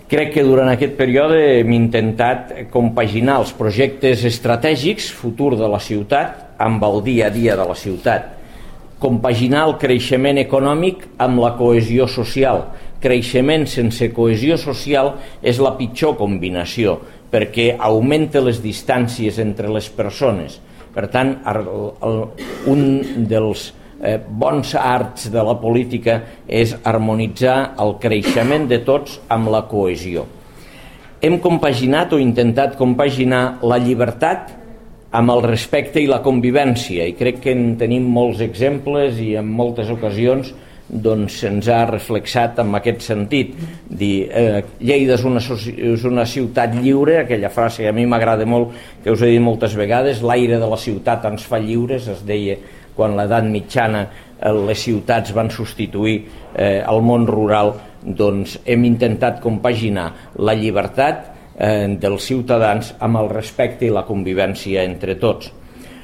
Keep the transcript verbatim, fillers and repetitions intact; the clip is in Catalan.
Crec que durant aquest període hem intentat compaginar els projectes estratègics, futur de la ciutat, amb el dia a dia de la ciutat. Compaginar el creixement econòmic amb la cohesió social. Creixement sense cohesió social és la pitjor combinació, perquè augmenta les distàncies entre les persones. Per tant, un dels bons arts de la política és harmonitzar el creixement de tots amb la cohesió. Hem compaginat o intentat compaginar la llibertat amb el respecte i la convivència, i crec que en tenim molts exemples i en moltes ocasions doncs se'ns ha reflexat en aquest sentit. Dir, eh, Lleida és una, és una ciutat lliure, aquella frase que a mi m'agrada molt, que us he dit moltes vegades, l'aire de la ciutat ens fa lliures, es deia quan l'edat mitjana eh, les ciutats van substituir eh, el món rural. Doncs hem intentat compaginar la llibertat eh, dels ciutadans amb el respecte i la convivència entre tots.